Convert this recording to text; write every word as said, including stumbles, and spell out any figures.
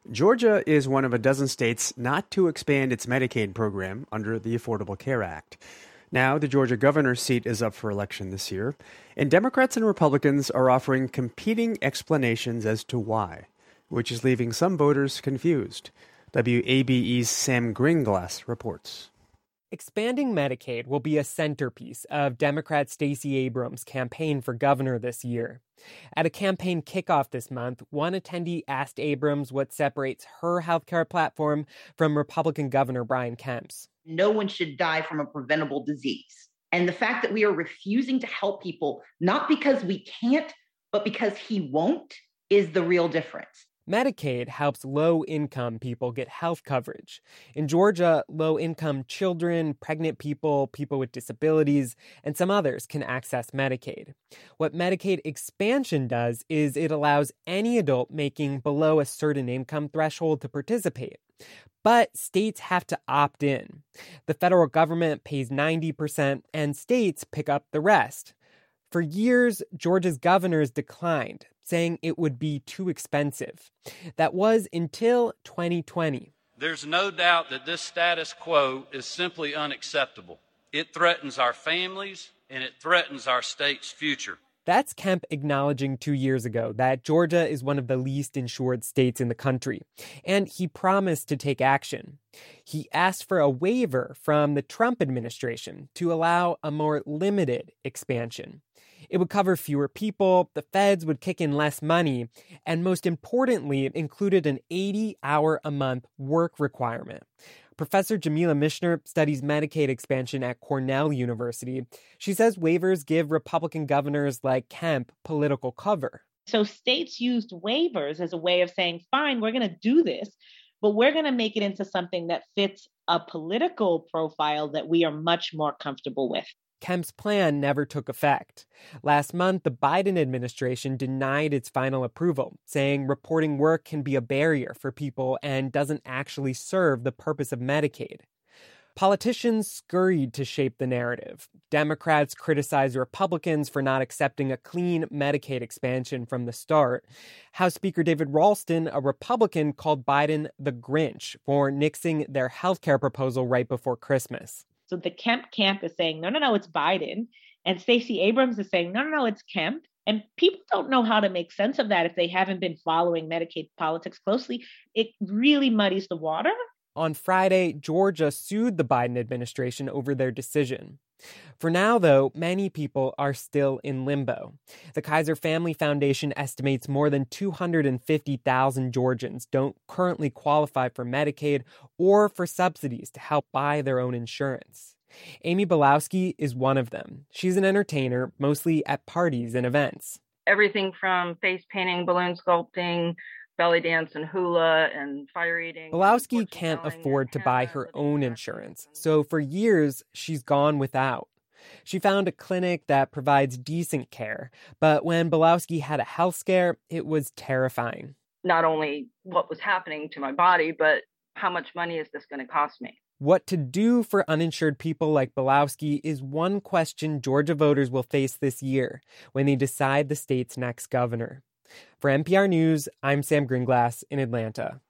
Georgia is one of a dozen states not to expand its Medicaid program under the Affordable Care Act. Now, the Georgia governor's seat is up for election this year, and Democrats and Republicans are offering competing explanations as to why, which is leaving some voters confused. W A B E's Sam Greenglass reports. Expanding Medicaid will be a centerpiece of Democrat Stacey Abrams' campaign for governor this year. At a campaign kickoff this month, one attendee asked Abrams what separates her healthcare platform from Republican Governor Brian Kemp's. No one should die from a preventable disease. And the fact that we are refusing to help people, not because we can't, but because he won't, is the real difference. Medicaid helps low-income people get health coverage. In Georgia, low-income children, pregnant people, people with disabilities, and some others can access Medicaid. What Medicaid expansion does is it allows any adult making below a certain income threshold to participate. But states have to opt in. The federal government pays ninety percent, and states pick up the rest. For years, Georgia's governors declined, saying it would be too expensive. That was until twenty twenty. There's no doubt that this status quo is simply unacceptable. It threatens our families, and it threatens our state's future. That's Kemp acknowledging two years ago that Georgia is one of the least insured states in the country, and he promised to take action. He asked for a waiver from the Trump administration to allow a more limited expansion. It would cover fewer people, the feds would kick in less money, and most importantly, it included an eighty-hour-a-month work requirement. Professor Jamila Mishner studies Medicaid expansion at Cornell University. She says waivers give Republican governors like Kemp political cover. So states used waivers as a way of saying, fine, we're going to do this, but we're going to make it into something that fits a political profile that we are much more comfortable with. Kemp's plan never took effect. Last month, the Biden administration denied its final approval, saying reporting work can be a barrier for people and doesn't actually serve the purpose of Medicaid. Politicians scurried to shape the narrative. Democrats criticized Republicans for not accepting a clean Medicaid expansion from the start. House Speaker David Ralston, a Republican, called Biden the Grinch for nixing their health care proposal right before Christmas. So the Kemp camp is saying, no, no, no, it's Biden. And Stacey Abrams is saying, no, no, no, it's Kemp. And people don't know how to make sense of that if they haven't been following Medicaid politics closely. It really muddies the water. On Friday, Georgia sued the Biden administration over their decision. For now, though, many people are still in limbo. The Kaiser Family Foundation estimates more than two hundred fifty thousand Georgians don't currently qualify for Medicaid or for subsidies to help buy their own insurance. Amy Belowski is one of them. She's an entertainer, mostly at parties and events. Everything from face painting, balloon sculpting, belly dance and hula and fire eating. Belowski can't afford to buy her own insurance, so for years she's gone without. She found a clinic that provides decent care, but when Belowski had a health scare, it was terrifying. Not only what was happening to my body, but how much money is this going to cost me? What to do for uninsured people like Belowski is one question Georgia voters will face this year when they decide the state's next governor. For N P R News, I'm Sam Greenglass in Atlanta.